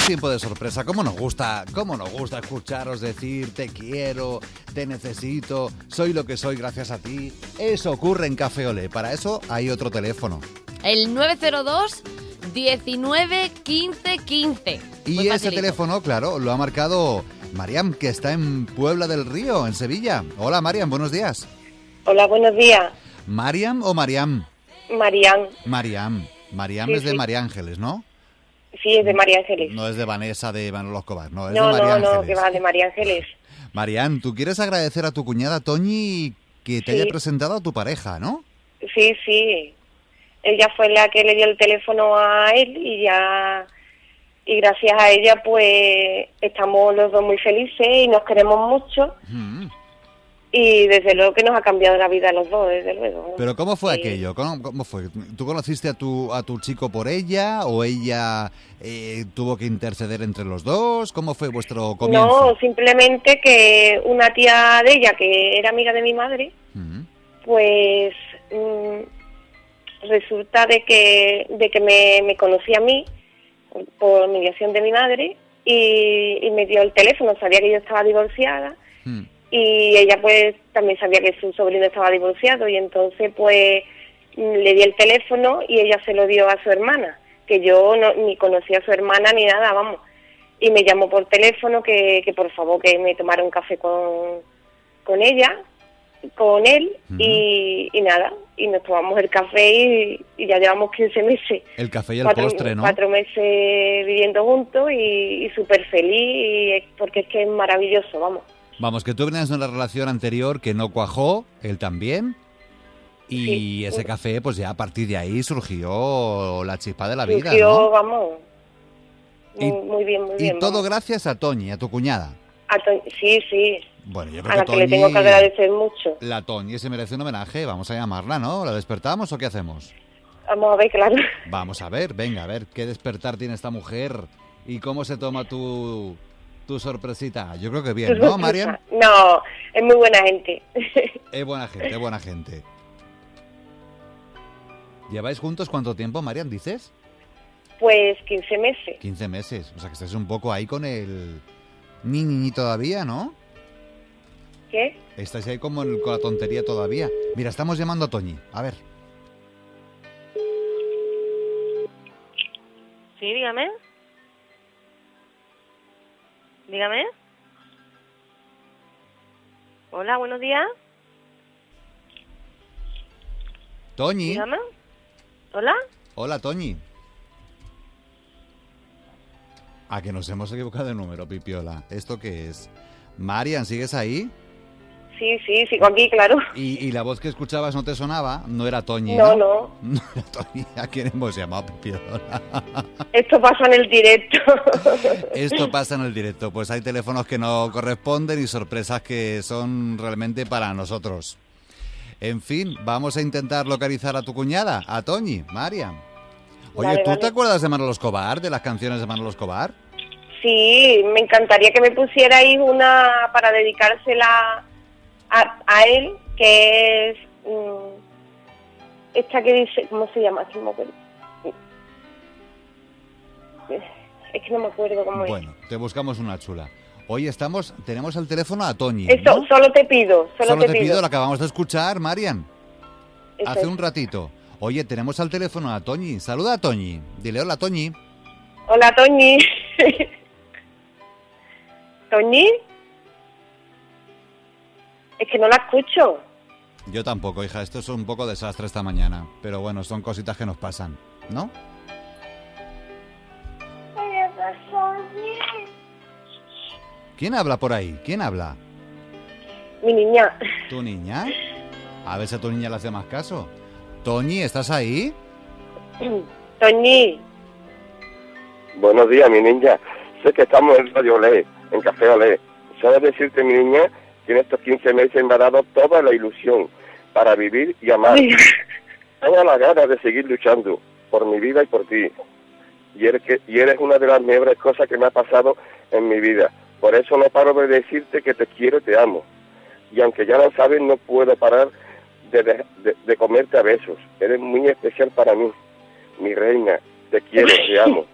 tiempo de sorpresa. ¿Cómo nos gusta escucharos decir te quiero, te necesito, soy lo que soy gracias a ti? Eso ocurre en Café Olé. Para eso hay otro teléfono. El 902 19 15 15. Y ese teléfono, claro, lo ha marcado Mariam, que está en Puebla del Río, en Sevilla. Hola, Mariam, buenos días. Hola, buenos días. ¿Mariam o Mariam? Mariam. Mariam Sí, es de sí. María Ángeles, ¿no? Sí, es de María Ángeles. No es de Vanessa de Manolo Escobar, no, es No, de María no, Ángeles. que va de María Ángeles. Mariam, tú quieres agradecer a tu cuñada Toñi que te Sí. haya presentado a tu pareja, ¿no? Sí, sí. Ella fue la que le dio el teléfono a él y gracias a ella pues estamos los dos muy felices y nos queremos mucho y desde luego que nos ha cambiado la vida a los dos, desde luego. Pero ¿cómo fue Sí. aquello? ¿Cómo fue? ¿Tú conociste a tu chico por ella o ella tuvo que interceder entre los dos? ¿Cómo fue vuestro comienzo? No, simplemente que una tía de ella que era amiga de mi madre, pues resulta de que me conocía a mí por mediación de mi madre y me dio el teléfono, sabía que yo estaba divorciada y ella pues también sabía que su sobrino estaba divorciado y entonces pues le di el teléfono y ella se lo dio a su hermana, que yo ni conocía a su hermana ni nada, vamos, y me llamó por teléfono que por favor que me tomara un café con ella, con él y nada, y nos tomamos el café y ya llevamos 15 meses. El café y el postre, ¿no? 4 meses viviendo juntos y súper feliz, porque es que es maravilloso, vamos. Vamos, que tú venías de una relación anterior que no cuajó, él también, y Sí. ese café, pues ya a partir de ahí surgió la chispa de la vida, Surgió, ¿no? vamos, Y- muy bien, muy bien. Y todo vamos. gracias a Toñi, a tu cuñada. Sí, sí, Bueno, yo a creo la que que le tengo que agradecer mucho. La Toñi se merece un homenaje, vamos a llamarla, ¿no? ¿La despertamos o qué hacemos? Vamos a ver, claro. Vamos a ver, venga, a ver qué despertar tiene esta mujer y cómo se toma tu sorpresita. Yo creo que bien, ¿no, Mariam? No, es muy buena gente. Es buena gente, es buena gente. ¿Lleváis juntos cuánto tiempo, Mariam, dices? Pues 15 meses. 15 meses, o sea que estáis un poco ahí con el ni todavía, ¿no? ¿Qué? Estáis ahí como con la tontería todavía. Mira, estamos llamando a Toñi, a ver. Sí, dígame. Dígame. Hola, buenos días. Toñi. Dígame. Hola. Hola, Toñi. Ah, que nos hemos equivocado de número, Pipiola. ¿Esto qué es? Marian, ¿sigues ahí? Sí, sigo aquí, claro. ¿Y la voz que escuchabas no te sonaba? No era Toñi, No, ¿no? no. No era Toñi. ¿A quién hemos llamado, Pipiola? Esto pasa en el directo. Esto pasa en el directo. Pues hay teléfonos que no corresponden y sorpresas que son realmente para nosotros. En fin, vamos a intentar localizar a tu cuñada, a Toñi, Mariam. Oye, Vale, ¿tú vale. te acuerdas de Manolo Escobar, de las canciones de Manolo Escobar? Sí, me encantaría que me pusierais una para dedicársela a él, que es esta que dice, ¿cómo se llama? Es que no me acuerdo. Es que no me acuerdo cómo es. Bueno, te buscamos una chula. Hoy tenemos al teléfono a Toñi, Esto, ¿no? solo te pido, solo te pido. lo acabamos de escuchar, Marian, Eso hace es. un ratito. Oye, tenemos al teléfono a Toñi. Saluda a Toñi. Dile hola, Toñi. Hola, Toñi. ¿Toñi? Es que no la escucho. Yo tampoco, hija. Esto es un poco desastre esta mañana. Pero bueno, son cositas que nos pasan, ¿no? ¿Quién habla por ahí? ¿Quién habla? Mi niña. ¿Tu niña? A ver si a tu niña le hace más caso. Toñi, ¿estás ahí? Toñi. Buenos días, mi niña. Sé que estamos en Radio Olé, en Café Olé. Solo decirte, mi niña, que en estos 15 meses me ha dado toda la ilusión para vivir y amar. Toda la ganas de seguir luchando por mi vida y por ti. Y eres una de las mejores cosas que me ha pasado en mi vida. Por eso no paro de decirte que te quiero y te amo. Y aunque ya lo sabes, no puedo parar de comerte a besos. Eres muy especial para mí. Mi reina, te quiero, te amo.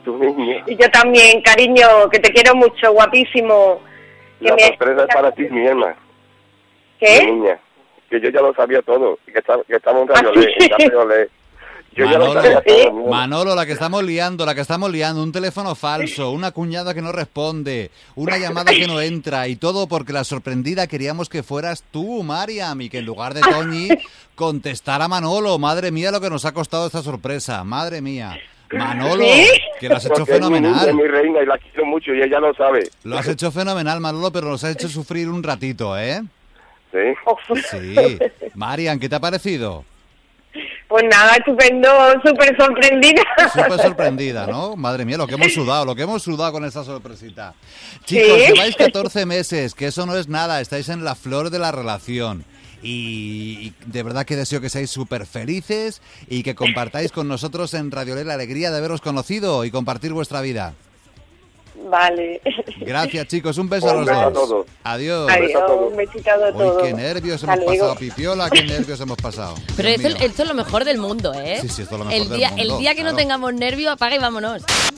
Tu niña. Y yo también, cariño, que te quiero mucho, guapísimo. Que La sorpresa es para ti, mi hermana. Mi ¿Qué? niña. Que yo ya lo sabía todo. Que estamos en Radio Olé, en Café Olé. Yo ya lo Manolo, sabía todo. mi hermana. Manolo, la que estamos liando, un teléfono falso, una cuñada que no responde, una llamada que no entra y todo porque la sorprendida queríamos que fueras tú, Mariam, y que en lugar de Toñi contestara Manolo. Madre mía, lo que nos ha costado esta sorpresa, madre mía. Manolo, ¿Sí? que lo has hecho Porque es mi niña, fenomenal. mi reina, y la quiero mucho y ella lo sabe. Lo has hecho fenomenal, Manolo, pero nos has hecho sufrir un ratito, ¿eh? ¿Sí? Sí. Mariam, ¿qué te ha parecido? Pues nada, estupendo, súper sorprendida. Súper sorprendida, ¿no? Madre mía, lo que hemos sudado con esta sorpresita. Chicos, ¿Sí? lleváis 14 meses, que eso no es nada, estáis en la flor de la relación. Y de verdad que deseo que seáis súper felices y que compartáis con nosotros en Radio Olé la alegría de haberos conocido y compartir vuestra vida. Vale. Gracias, chicos, un beso a Un los beso a dos. todos. Adiós. Adiós, un besito a Uy, todos. qué nervios Hasta hemos luego. pasado, Pipiola, qué nervios hemos pasado. Pero Dios esto, mío. esto es lo mejor del mundo, ¿eh? Sí, sí, esto es lo mejor del El mundo, día que claro. no tengamos nervio, apaga y vámonos.